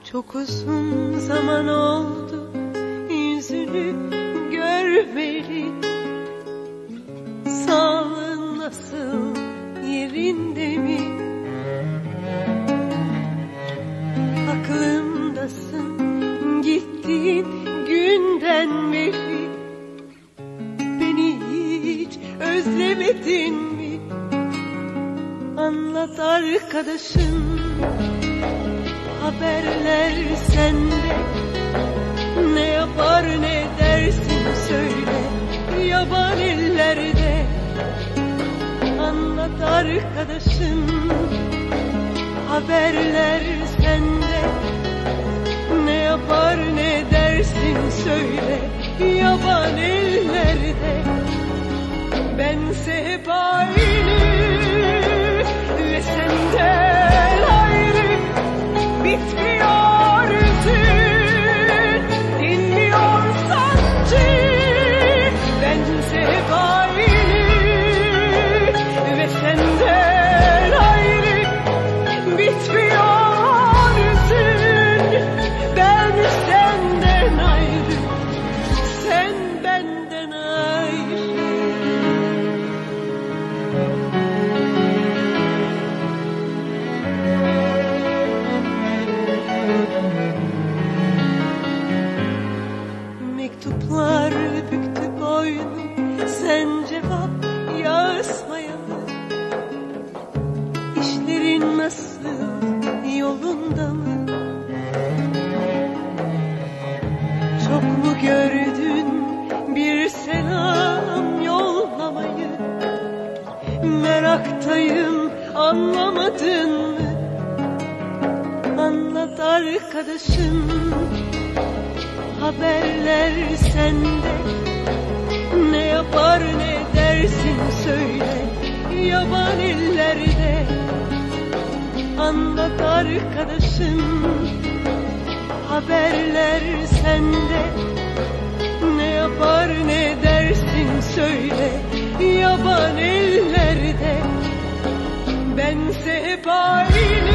Çok uzun zaman oldu yüzünü görmeli. Sağlığın nasıl, yerinde mi? Aklımdasın gittiğin günden beri. Beni hiç özlemedin mi? Anlat arkadaşım, haberler sende. Ne yapar ne dersin söyle, yaban ellerde. Anlat arkadaşım, haberler sende. Ne yapar ne dersin söyle, yaban ellerde. Bense hep aynı ve senden ayrı. Bitmiyor hüzün, dinmiyor sancı. Bense hep aynı ve senden ayrı. Bitmiyor hüzün, ben senden ayrı, sen benden ayrı. Mektuplar büktü boynu, sen cevap yazmayalı. İşlerin nasıl, yolunda mı? Çok mu gördün bir selam yollamayı? Meraktayım, anlamadın mı? Anlat arkadaşım, haberler sende. Ne yapar ne dersin söyle, yaban ellerde. Anlat arkadaşım, haberler sende. Ne yapar ne dersin söyle, yaban ellerde. Bense hep aynı